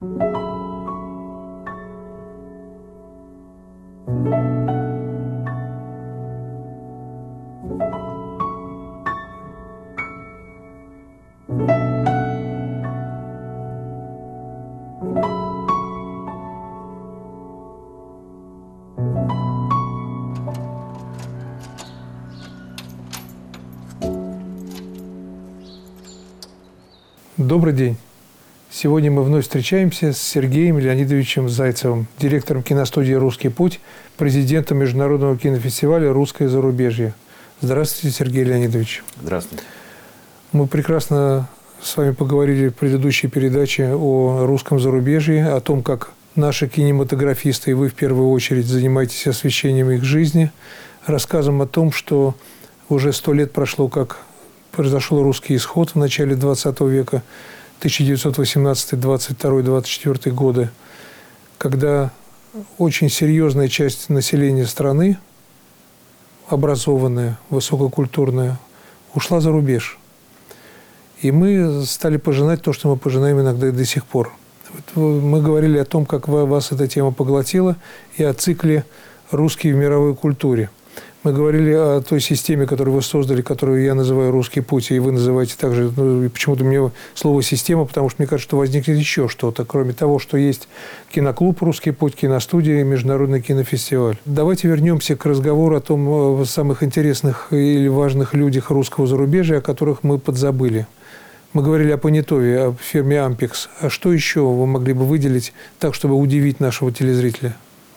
Добрый день. Сегодня мы вновь встречаемся с Сергеем Леонидовичем Зайцевым, директором киностудии «Русский путь», президентом Международного кинофестиваля «Русское зарубежье». Здравствуйте, Сергей Леонидович. Здравствуйте. Мы прекрасно с вами поговорили в предыдущей передаче о русском зарубежье, о том, как наши кинематографисты, и вы в первую очередь занимаетесь освещением их жизни, рассказом о том, что уже 100 лет прошло, как произошел русский исход в начале 20 века, 1918, 22, 24 годы, когда очень серьезная часть населения страны, образованная, высококультурная, ушла за рубеж. И мы стали пожинать то, что мы пожинаем иногда и до сих пор. Мы говорили о том, как вас эта тема поглотила, и о цикле «Русские в мировой культуре». Мы говорили о той системе, которую вы создали, которую я называю «Русский путь», и вы называете также, почему-то мне слово «система», потому что мне кажется, что возникнет еще что-то, кроме того, что есть киноклуб «Русский путь», киностудия и Международный кинофестиваль. Давайте вернемся к разговору о том, самых интересных или важных людях русского зарубежья, о которых мы подзабыли. Мы говорили о Понятове, о фирме «Ампекс». А что еще вы могли бы выделить так, чтобы удивить нашего телезрителя?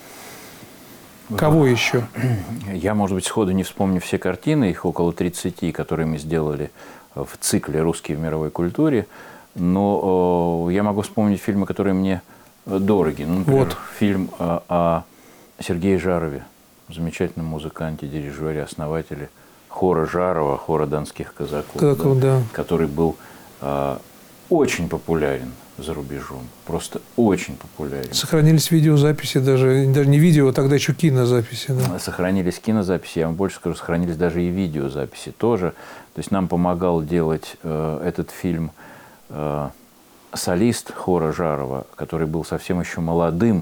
Кого еще? Я, может быть, сходу не вспомню все картины, их около 30, которые мы сделали в цикле «Русские в мировой культуре», но я могу вспомнить фильмы, которые мне дороги. Ну, например, фильм о Сергее Жарове, замечательном музыканте, дирижере, основателе хора Жарова, хора донских казаков, да, который был очень популярен за рубежом. Просто очень популярен. Сохранились видеозаписи, даже не видео, а тогда еще кинозаписи. Да? Сохранились кинозаписи, я вам больше скажу, сохранились даже и видеозаписи тоже. То есть нам помогал делать этот фильм солист хора Жарова, который был совсем еще молодым,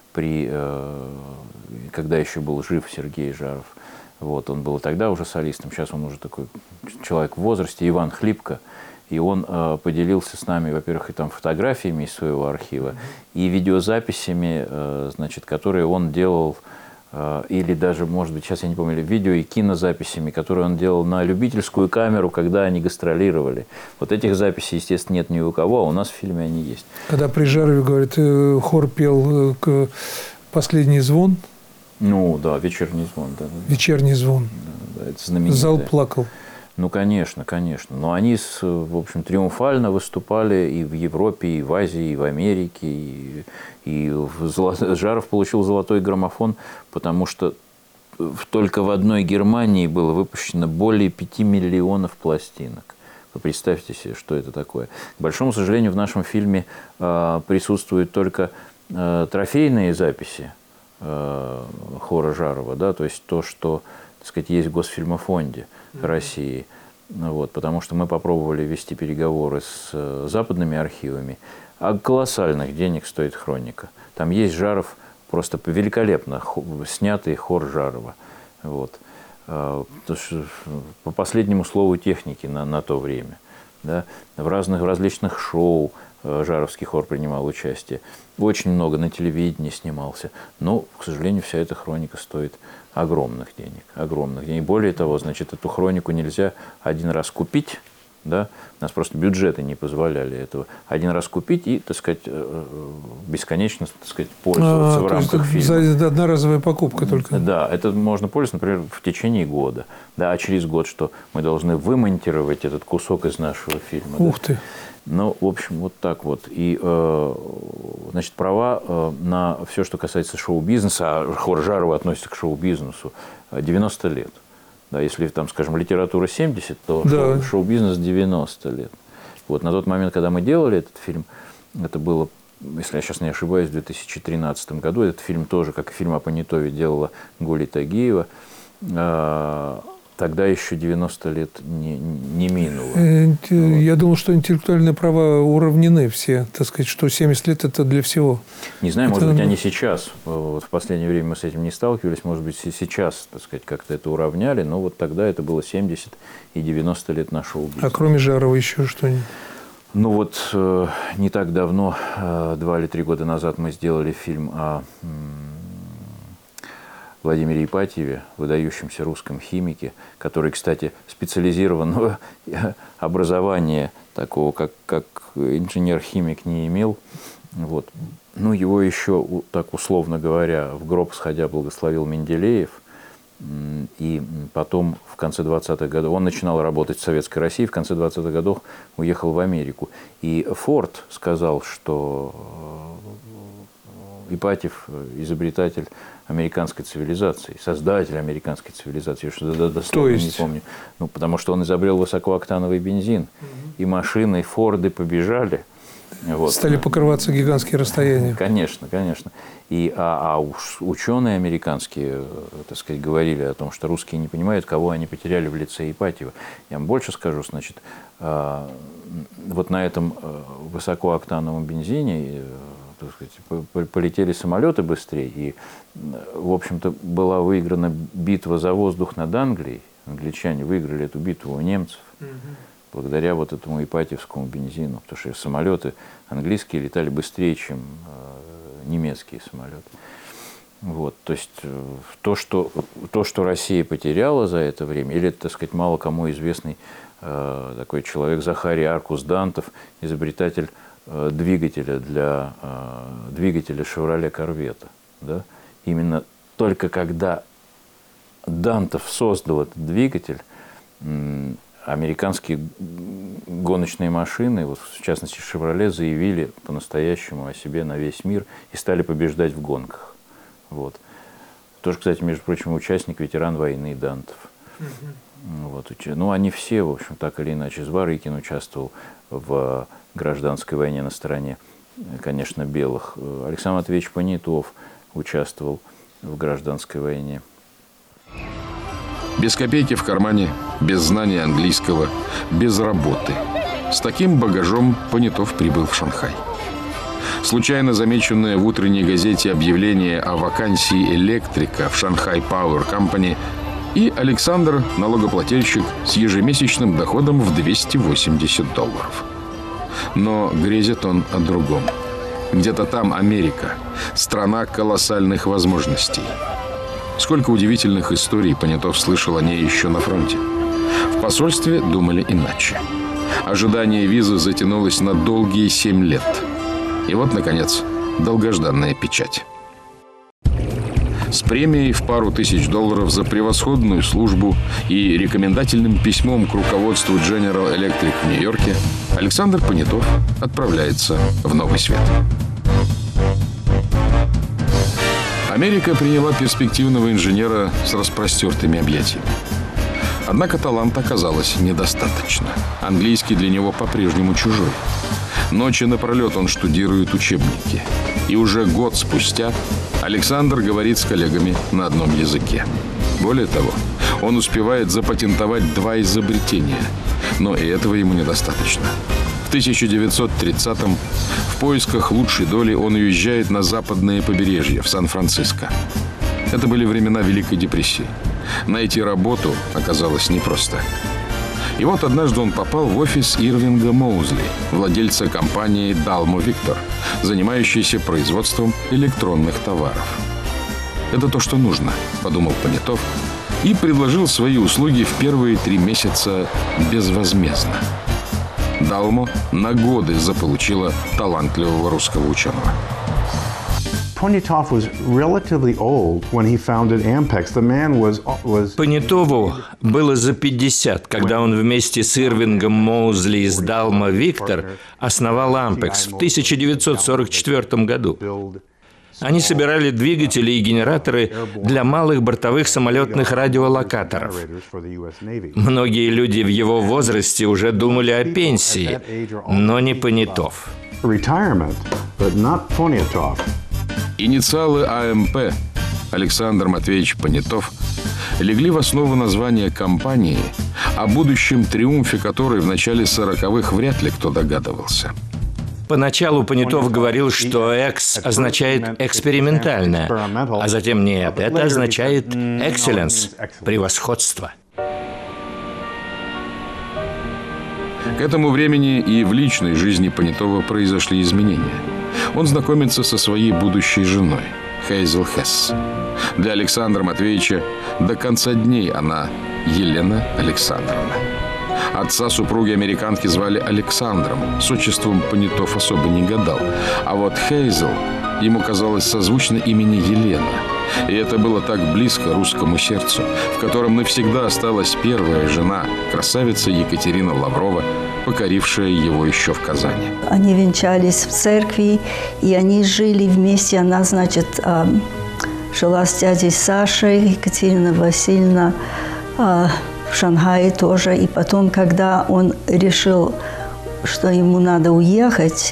когда еще был жив Сергей Жаров. Вот, он был тогда уже солистом, сейчас он уже такой человек в возрасте, Иван Хлипко. И он поделился с нами, во-первых, и там фотографиями из своего архива, и видеозаписями, значит, которые он делал, или даже, может быть, сейчас я не помню, видео и кинозаписями, которые он делал на любительскую камеру, когда они гастролировали. Вот этих записей, естественно, нет ни у кого, а у нас в фильме они есть. Когда при Жарове, говорит, хор пел «Последний звон». Ну, да, «Вечерний звон». Да, «Вечерний звон». Да, это знаменитое. Зал плакал. Ну, конечно, конечно. Но они, в общем, триумфально выступали и в Европе, и в Азии, и в Америке. Жаров получил золотой граммофон, потому что только в одной Германии было выпущено более 5 миллионов пластинок. Вы представьте себе, что это такое. К большому сожалению, в нашем фильме присутствуют только трофейные записи хора Жарова, да, то есть то, что, так сказать, есть в Госфильмофонде России. Вот, потому что мы попробовали вести переговоры с западными архивами, а колоссальных денег стоит хроника. Там есть Жаров, просто великолепно снятый хор Жарова. Вот. По последнему слову техники на то время. Да, в различных шоу Жаровский хор принимал участие. Очень много на телевидении снимался. Но, к сожалению, вся эта хроника стоит огромных денег. Огромных денег. Более того, значит, эту хронику нельзя один раз купить. Да? У нас просто бюджеты не позволяли этого. Один раз купить и, так сказать, бесконечно, так сказать, пользоваться в рамках фильма. Это одноразовая покупка только. Да, это можно пользоваться, например, в течение года. Да, а через год что? Мы должны вымонтировать этот кусок из нашего фильма. Ух ты! Ну, в общем, вот так вот. И, значит, права на все, что касается шоу-бизнеса, а хор Жарова относится к шоу-бизнесу, 90 лет. Да, если, там, скажем, литература 70, то да, шоу-бизнес 90 лет. Вот, на тот момент, когда мы делали этот фильм, это было, если я сейчас не ошибаюсь, в 2013 году, этот фильм тоже, как и фильм о Понятове, делала Гуля Тагиева. Тогда еще 90 лет не минуло. Я думал, что интеллектуальные права уравнены все, так сказать, что 70 лет – это для всего. Не знаю, может быть, они сейчас, вот в последнее время мы с этим не сталкивались, может быть, сейчас, так сказать, как-то это уравняли, но вот тогда это было 70 и 90 лет нашего убийства. А кроме Жарова еще что-нибудь? Ну вот не так давно, 2 или 3 года назад, мы сделали фильм о Владимире Ипатьеве, выдающемся русском химике, который, кстати, специализированного образования такого, как инженер-химик, не имел. Вот. Ну, его еще, так условно говоря, в гроб сходя благословил Менделеев. И потом, в конце 20-х годов, он начинал работать в Советской России, в конце 20-х годов уехал в Америку. И Форд сказал, что Ипатьев – изобретатель американской цивилизации, создатель американской цивилизации. Я что-то дословно не помню. Ну, потому что он изобрел высокооктановый бензин. И машины, Форды побежали. Вот. Стали покрываться гигантские расстояния. Конечно, конечно. И, уж ученые американские, так сказать, говорили о том, что русские не понимают, кого они потеряли в лице Ипатьева. Я вам больше скажу, значит, вот на этом высокооктановом бензине, так сказать, полетели самолеты быстрее, и, в общем-то, была выиграна битва за воздух над Англией. Англичане выиграли эту битву у немцев. Благодаря вот этому ипатьевскому бензину, потому что самолеты английские летали быстрее, чем немецкие самолеты. Вот, то есть то, что Россия потеряла за это время, или, так сказать, мало кому известный такой человек Захарий Аркус Дантов, изобретатель двигателя для двигателя «Шевроле Корвета». Да? Именно только когда Дантов создал этот двигатель, американские гоночные машины, вот в частности «Шевроле», заявили по-настоящему о себе на весь мир и стали побеждать в гонках. Вот. Тоже, кстати, между прочим, участник, ветеран войны Дантов. Вот. Ну, они все, в общем, так или иначе. Зворыкин участвовал в гражданской войне на стороне, конечно, белых. Александр Матвеевич Понятов участвовал в гражданской войне. Без копейки в кармане, без знания английского, без работы. С таким багажом Понятов прибыл в Шанхай. Случайно замеченное в утренней газете объявление о вакансии электрика в Шанхай Power Company, и Александр, налогоплательщик с ежемесячным доходом в $280. Но грезит он о другом. Где-то там Америка, страна колоссальных возможностей. Сколько удивительных историй Понятов слышал о ней еще на фронте. В посольстве думали иначе. Ожидание визы затянулось на долгие 7 лет. И вот, наконец, долгожданная печать. С премией в пару тысяч $1000 за превосходную службу и рекомендательным письмом к руководству General Electric в Нью-Йорке Александр Понятов отправляется в новый свет. Америка приняла перспективного инженера с распростертыми объятиями. Однако таланта оказалось недостаточно. Английский для него по-прежнему чужой. Ночи напролет он штудирует учебники. И уже год спустя Александр говорит с коллегами на одном языке. Более того, он успевает запатентовать 2 изобретения. Но и этого ему недостаточно. В 1930-м в поисках лучшей доли он уезжает на западное побережье, в Сан-Франциско. Это были времена Великой депрессии. Найти работу оказалось непросто. И вот однажды он попал в офис Ирвинга Моузли, владельца компании Dalmo Victor, занимающейся производством электронных товаров. «Это то, что нужно», — подумал Понятов, и предложил свои услуги в первые 3 месяца безвозмездно. Dalmo на годы заполучила талантливого русского ученого. Понятову было за 50, когда он вместе с Ирвингом Моузли из Dalmo Victor основал Ampex в 1944 году. Они собирали двигатели и генераторы для малых бортовых самолетных радиолокаторов. Многие люди в его возрасте уже думали о пенсии, но не Понятов. Инициалы АМП Александр Матвеевич Понятов легли в основу названия компании, о будущем триумфе которой в начале 40-х вряд ли кто догадывался. Поначалу Понятов говорил, что «экс» означает «экспериментальное», а затем нет, это означает «excellence» – «превосходство». К этому времени и в личной жизни Понятова произошли изменения. Он знакомится со своей будущей женой, Хейзел Хесс. Для Александра Матвеевича до конца дней она Елена Александровна. Отца супруги американки звали Александром. С отчеством Понятов особо не гадал. А вот Хейзел ему казалось созвучно имени Елена. И это было так близко русскому сердцу, в котором навсегда осталась первая жена, красавица Екатерина Лаврова, покорившая его еще в Казани. Они венчались в церкви, и они жили вместе. Она, значит, жила с дядей Сашей, Екатерина Васильевна, в Шанхае тоже. И потом, когда он решил, что ему надо уехать,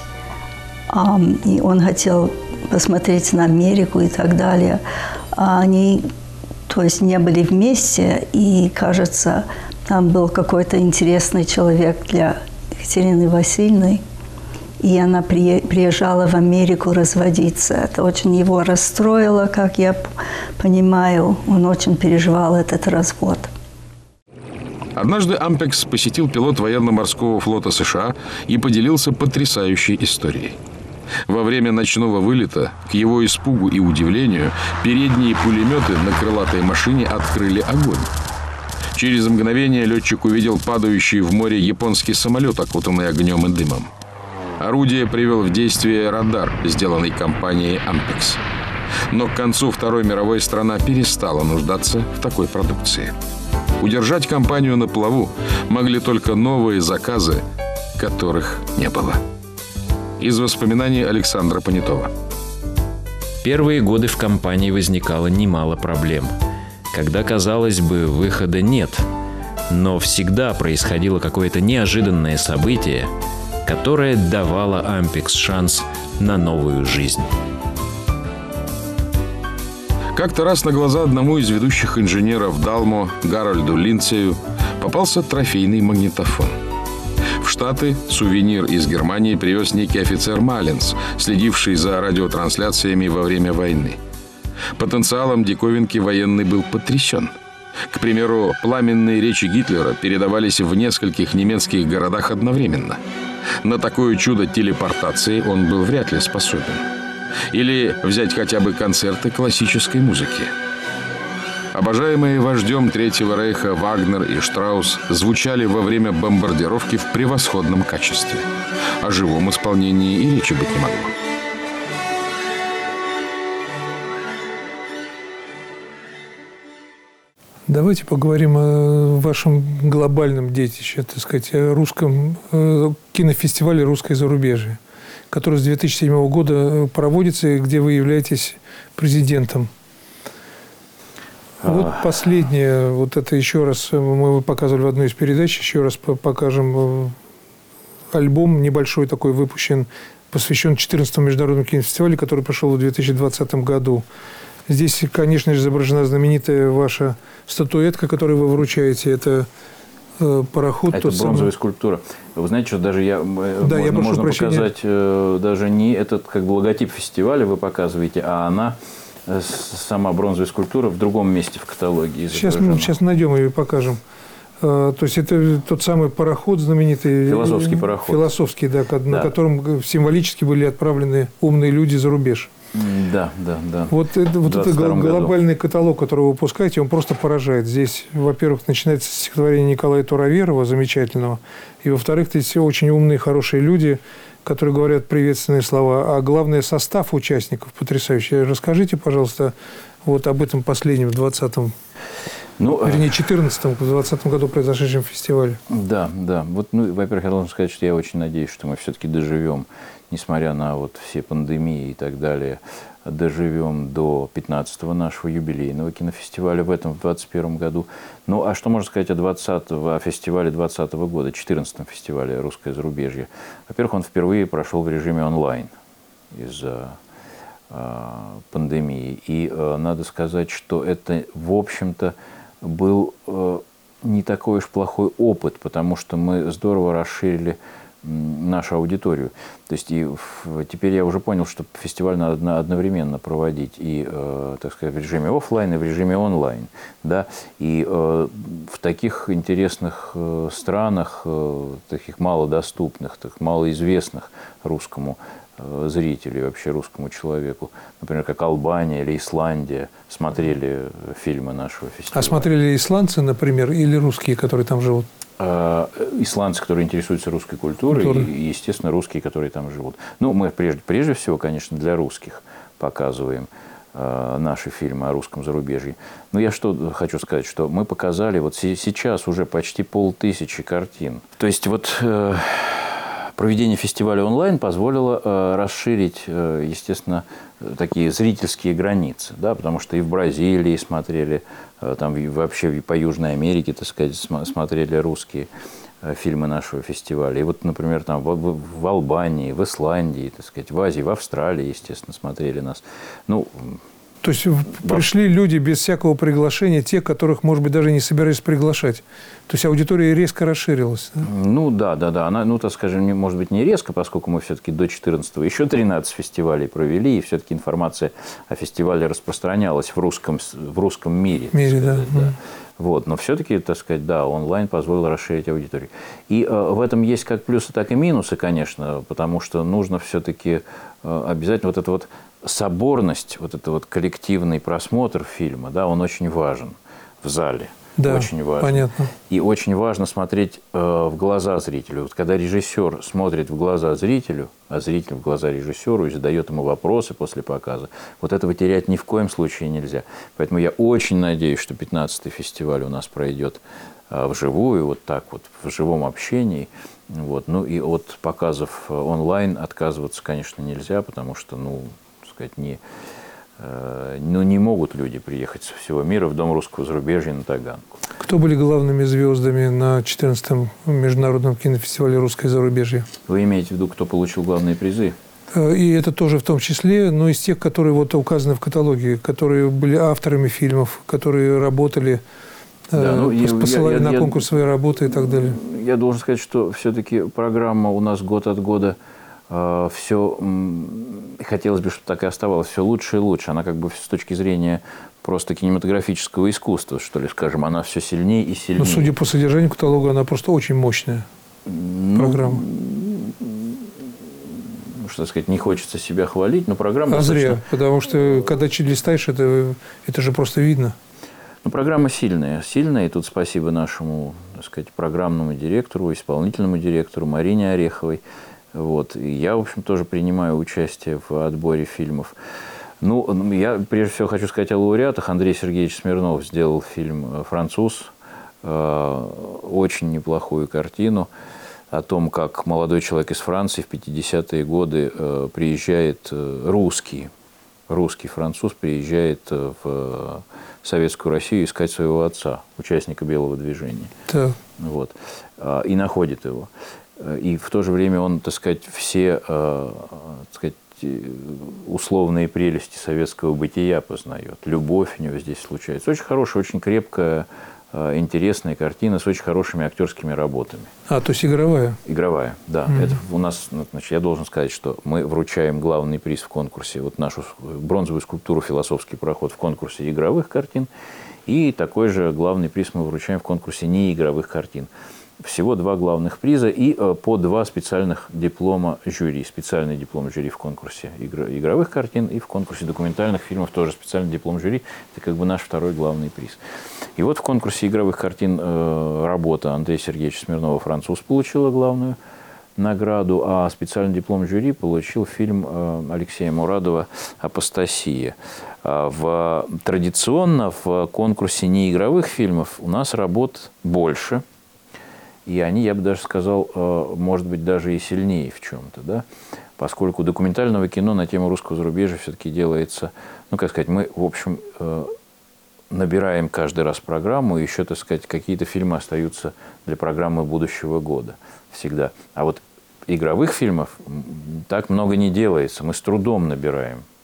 и он хотел посмотреть на Америку и так далее, они, то есть, не были вместе, и, кажется, там был какой-то интересный человек для Екатерины Васильевны, и она приезжала в Америку разводиться. Это очень его расстроило, как я понимаю. Он очень переживал этот развод. Однажды Ампекс посетил пилот военно-морского флота США и поделился потрясающей историей. Во время ночного вылета, к его испугу и удивлению, передние пулеметы на крылатой машине открыли огонь. Через мгновение летчик увидел падающий в море японский самолет, окутанный огнем и дымом. Орудие привел в действие радар, сделанный компанией «Ампекс». Но к концу Второй мировой страна перестала нуждаться в такой продукции. Удержать компанию на плаву могли только новые заказы, которых не было. Из воспоминаний Александра Понятова. Первые годы в компании возникало немало проблем, когда, казалось бы, выхода нет, но всегда происходило какое-то неожиданное событие, которое давало Ампекс шанс на новую жизнь. Как-то раз на глаза одному из ведущих инженеров Далмо, Гарольду Линдсею, попался трофейный магнитофон. В Штаты сувенир из Германии привез некий офицер Маленс, следивший за радиотрансляциями во время войны. Потенциалом диковинки военный был потрясен. К примеру, пламенные речи Гитлера передавались в нескольких немецких городах одновременно. На такое чудо телепортации он был вряд ли способен. Или взять хотя бы концерты классической музыки. Обожаемые вождем Третьего рейха Вагнер и Штраус звучали во время бомбардировки в превосходном качестве. О живом исполнении и речи быть не могло. Давайте поговорим о вашем глобальном детище, так сказать, о русском кинофестивале «Русское зарубежье», который с 2007 года проводится, и где вы являетесь президентом. Вот последнее, вот это еще раз, мы показывали в одной из передач, еще раз покажем альбом небольшой такой выпущен, посвящен 14-му международному кинофестивалю, который прошел в 2020 году. Здесь, конечно же, изображена знаменитая ваша статуэтка, которую вы вручаете. Это пароход. Это бронзовая скульптура. Вы знаете, что даже можно показать даже не этот как бы логотип фестиваля вы показываете, а она, сама бронзовая скульптура, в другом месте в каталоге изображена. Сейчас найдем ее и покажем. То есть это тот самый пароход знаменитый. Философский пароход. Философский, да, на котором символически были отправлены умные люди за рубеж. Да. Вот этот глобальный каталог, который вы выпускаете, он просто поражает. Здесь, во-первых, начинается стихотворение Николая Туроверова, замечательного. И, во-вторых, здесь очень умные, хорошие люди, которые говорят приветственные слова. А главное, состав участников потрясающий. Расскажите, пожалуйста, вот об этом последнем, 20-м. Вернее, 14-м, в 2020 году произошедшем фестивале. Да. Вот, во-первых, я должен сказать, что я очень надеюсь, что мы все-таки доживем, несмотря на вот все пандемии и так далее, доживем до 15-го нашего юбилейного кинофестиваля в 2021 году. Ну, а что можно сказать о фестивале 2020 года, 14-м фестивале «Русское зарубежье»? Во-первых, он впервые прошел в режиме онлайн из-за пандемии. И надо сказать, что это, в общем-то, был не такой уж плохой опыт, потому что мы здорово расширили нашу аудиторию. То есть теперь я уже понял, что фестиваль надо одновременно проводить и, так сказать, в режиме офлайн и в режиме онлайн. Да? И в таких интересных странах, таких малодоступных, малоизвестных русскому зрителю и вообще русскому человеку, например, как Албания или Исландия, смотрели фильмы нашего фестиваля. А смотрели исландцы, например, или русские, которые там живут? Исландцы, которые интересуются русской культурой, и, естественно, русские, которые там живут. Ну, мы прежде всего, конечно, для русских показываем наши фильмы о русском зарубежье. Но я что хочу сказать, что мы показали вот сейчас уже почти 500 картин. То есть вот проведение фестиваля онлайн позволило расширить, естественно, такие зрительские границы, да, потому что и в Бразилии смотрели, там вообще по Южной Америке, так сказать, смотрели русские фильмы нашего фестиваля. И вот, например, там в Албании, в Исландии, так сказать, в Азии, в Австралии, естественно, смотрели нас. Ну, то есть пришли люди без всякого приглашения, те, которых, может быть, даже не собирались приглашать. То есть аудитория резко расширилась. Да? Ну да. Она, ну, так скажем, может быть, не резко, поскольку мы все-таки до 14-го еще 13 фестивалей провели, и все-таки информация о фестивале распространялась в русском мире. Да. Вот, но все-таки, так сказать, да, онлайн позволил расширить аудиторию. И в этом есть как плюсы, так и минусы, конечно, потому что нужно все-таки обязательно вот это вот соборность, вот это вот коллективный просмотр фильма, да, он очень важен в зале. Да, очень важно. Понятно. И очень важно смотреть в глаза зрителю. Вот когда режиссер смотрит в глаза зрителю, а зритель в глаза режиссеру и задает ему вопросы после показа, вот этого терять ни в коем случае нельзя. Поэтому я очень надеюсь, что 15-й фестиваль у нас пройдет вживую, вот так вот, в живом общении. Вот. Ну и от показов онлайн отказываться, конечно, нельзя, потому что, ну, так сказать, не могут люди приехать со всего мира в Дом русского зарубежья на Таганку. Кто были главными звездами на 14-м международном кинофестивале «Русское зарубежье»? Вы имеете в виду, кто получил главные призы? И это тоже в том числе, но из тех, которые вот указаны в каталоге, которые были авторами фильмов, которые работали, посылали на конкурс свои работы и так далее. Я должен сказать, что все-таки программа у нас год от года все, хотелось бы, чтобы так и оставалось, все лучше и лучше. Она как бы с точки зрения просто кинематографического искусства, что ли, скажем, она все сильнее и сильнее. Но судя по содержанию каталога, она просто очень мощная программа. Что сказать, не хочется себя хвалить, но программа... зря, потому что когда листаешь, это же просто видно. Ну, программа сильная, и тут спасибо нашему, так сказать, программному директору, исполнительному директору Марине Ореховой. Вот. И я, в общем, тоже принимаю участие в отборе фильмов. Ну, я прежде всего хочу сказать о лауреатах. Андрей Сергеевич Смирнов сделал фильм «Француз», очень неплохую картину о том, как молодой человек из Франции в 50-е годы приезжает, русский француз приезжает в Советскую Россию искать своего отца, участника Белого движения. Да. Вот. И находит его. И в то же время он, так сказать, все, так сказать, условные прелести советского бытия познает. Любовь у него здесь случается. Очень хорошая, очень крепкая, интересная картина с очень хорошими актерскими работами. То есть игровая? Игровая, да. Это у нас, значит, я должен сказать, что мы вручаем главный приз в конкурсе, вот нашу бронзовую скульптуру «Философский проход» в конкурсе игровых картин, и такой же главный приз мы вручаем в конкурсе неигровых картин. Всего 2 главных приза и по 2 специальных диплома жюри. Специальный диплом жюри в конкурсе игровых картин и в конкурсе документальных фильмов тоже специальный диплом жюри. Это как бы наш 2-й главный приз. И вот в конкурсе игровых картин работа Андрея Сергеевича Смирнова «Француз» получила главную награду, а специальный диплом жюри получил фильм Алексея Мурадова «Апостасия». Традиционно в конкурсе неигровых фильмов у нас работ больше. И они, я бы даже сказал, может быть, даже и сильнее в чем-то, да? Поскольку документального кино на тему русского зарубежья все-таки делается, ну, как сказать, мы, в общем, набираем каждый раз программу, и еще, так сказать, какие-то фильмы остаются для программы будущего года всегда. А вот игровых фильмов так много не делается, мы с трудом набираем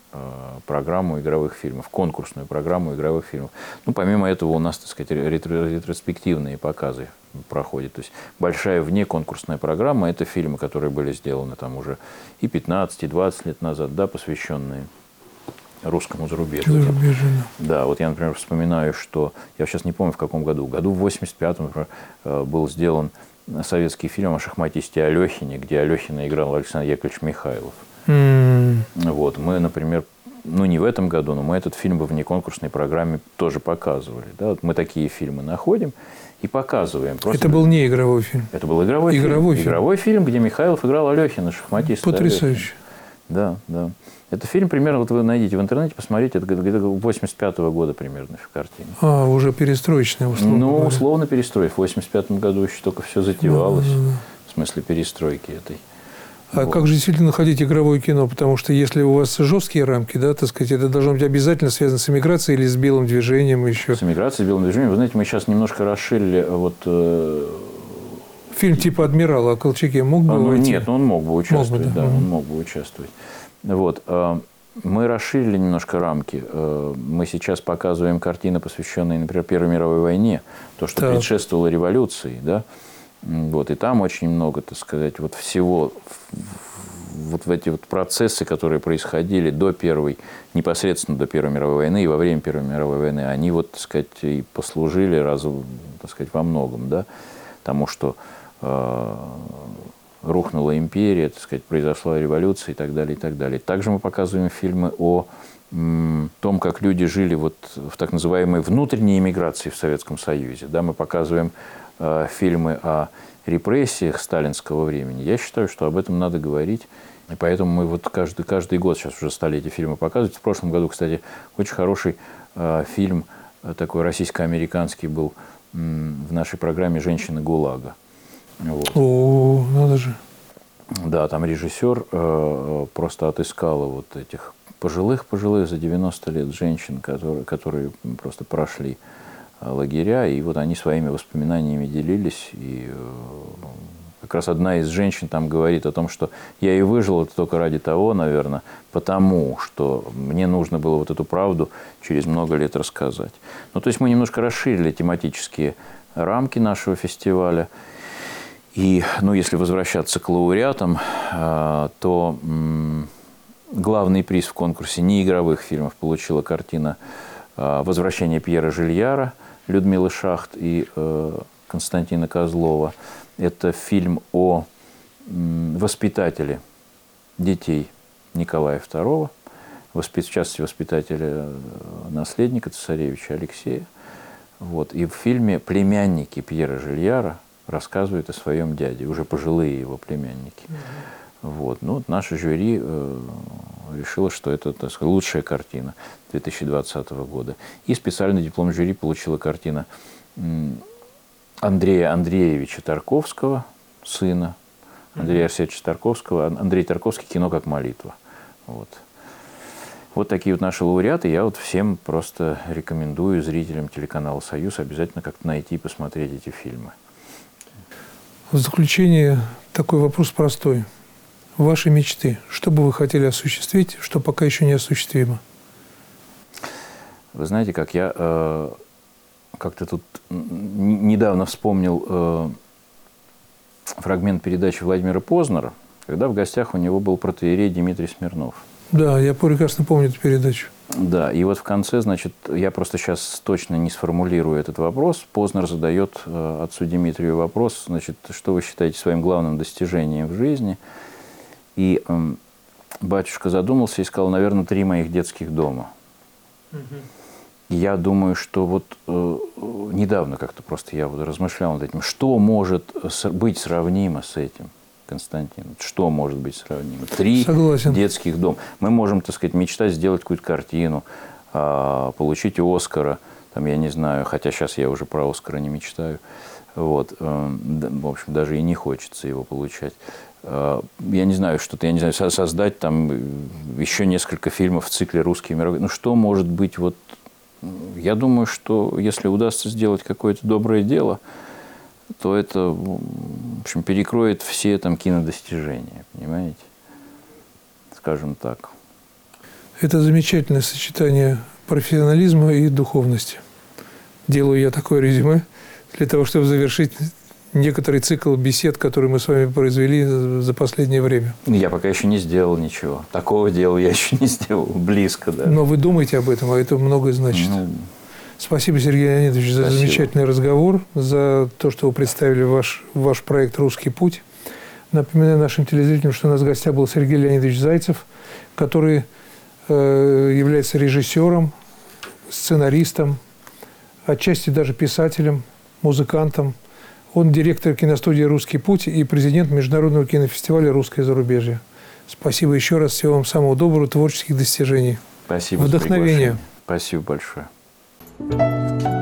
программу игровых фильмов, конкурсную программу игровых фильмов. Ну, помимо этого у нас, так сказать, ретроспективные показы проходят. То есть большая внеконкурсная программа – это фильмы, которые были сделаны там уже и 15, и 20 лет назад, да, посвященные русскому зарубежью. Да, вот я, например, вспоминаю, что, я сейчас не помню в каком году, в 85-м, например, был сделан советский фильм о шахматисте Алехине, где Алехина играл Александр Яковлевич Михайлов. Вот, мы, например, ну не в этом году, но мы этот фильм во внеконкурсной программе тоже показывали. Да? Вот мы такие фильмы находим и показываем. Просто это был не игровой фильм. Это был игровой фильм. Игровой фильм, где Михайлов играл Алехина, шахматиста. Потрясающе. Да, да. Это фильм примерно, вот вы найдите в интернете, посмотрите, это где-то 85-го года примерно картина. А, уже перестроечная, условно. Ну, условно перестроить. В 85-м году еще только все затевалось. В смысле перестройки этой. А вот. Как же действительно находить игровое кино? Потому что если у вас жесткие рамки, да, так сказать, это должно быть обязательно связано с эмиграцией или с белым движением еще? С эмиграцией, с белым движением. Вы знаете, мы сейчас немножко расширили вот... Фильм типа «Адмирала» о Колчаке мог бы войти? Нет, он мог бы участвовать. Мог бы, да. Он мог бы участвовать. Вот. Мы расширили немножко рамки. Мы сейчас показываем картины, посвященные, например, Первой мировой войне. То, что предшествовало революции, да. Вот, и там очень много, так сказать, вот всего, вот в эти вот процессы, которые происходили непосредственно до Первой мировой войны и во время Первой мировой войны, они вот, так сказать, и послужили так сказать, во многом, да, тому, что рухнула империя, так сказать, произошла революция и так далее, и так далее. Также мы показываем фильмы о том, как люди жили вот в так называемой внутренней эмиграции в Советском Союзе. Да, мы показываем фильмы о репрессиях сталинского времени. Я считаю, что об этом надо говорить. И поэтому мы вот каждый год сейчас уже стали эти фильмы показывать. В прошлом году, кстати, очень хороший фильм такой российско-американский был в нашей программе «Женщины ГУЛАГа». Вот. О, надо же. Да, там режиссер просто отыскала вот этих пожилых за 90 лет женщин, которые просто прошли лагеря, и вот они своими воспоминаниями делились, и как раз одна из женщин там говорит о том, что я и выжила только ради того, наверное, потому что мне нужно было вот эту правду через много лет рассказать. Ну, то есть мы немножко расширили тематические рамки нашего фестиваля, и, ну, если возвращаться к лауреатам, то главный приз в конкурсе неигровых фильмов получила картина «Возвращение Пьера Жильяра» Людмилы Шахт и Константина Козлова. Это фильм о воспитателе детей Николая II, в частности, воспитателя наследника цесаревича Алексея. Вот. И в фильме племянники Пьера Жильяра рассказывают о своем дяде, уже пожилые его племянники. Вот. Ну, наше жюри решило, что это, так сказать, лучшая картина 2020 года. И специальный диплом жюри получила картина Андрея Андреевича Тарковского, сына Андрея Арсеньевича Тарковского. Андрей Тарковский «Кино как молитва». Вот. Вот такие вот наши лауреаты. Я вот всем просто рекомендую зрителям телеканала «Союз» обязательно как-то найти и посмотреть эти фильмы. В заключение такой вопрос простой. Ваши мечты. Что бы вы хотели осуществить, что пока еще не осуществимо? Вы знаете, как я как-то тут недавно вспомнил фрагмент передачи Владимира Познера, когда в гостях у него был протоиерей Дмитрий Смирнов. Да, я прекрасно помню эту передачу. Да, и вот в конце, значит, я просто сейчас точно не сформулирую этот вопрос. Познер задает отцу Дмитрию вопрос, значит, что вы считаете своим главным достижением в жизни? И батюшка задумался и сказал, наверное, 3 моих детских дома. И я думаю, что вот недавно как-то просто я вот размышлял над этим, что может быть сравнимо с этим, Константин? Что может быть сравнимо? 3 детских дома. Мы можем, так сказать, мечтать сделать какую-то картину, получить Оскара, там, я не знаю, хотя сейчас я уже про Оскара не мечтаю. Вот. В общем, даже и не хочется его получать. Я не знаю, что-то, я не знаю, создать там еще несколько фильмов в цикле «Русские мировые». Ну, что может быть вот... Я думаю, что если удастся сделать какое-то доброе дело, то это, в общем, перекроет все там кинодостижения, понимаете? Скажем так. Это замечательное сочетание профессионализма и духовности. Делаю я такое резюме для того, чтобы завершить некоторый цикл бесед, который мы с вами произвели за последнее время. Я пока еще не сделал ничего. Такого дела я еще не сделал. Близко, да. Но вы думаете об этом, а это многое значит. Спасибо, Сергей Леонидович, за замечательный разговор, за то, что вы представили ваш проект «Русский путь». Напоминаю нашим телезрителям, что у нас в гостях был Сергей Леонидович Зайцев, который является режиссером, сценаристом, отчасти даже писателем, музыкантом. Он директор киностудии «Русский путь» и президент Международного кинофестиваля «Русское зарубежье». Спасибо еще раз. Всего вам самого доброго, творческих достижений. Спасибо. Вдохновения. Спасибо большое.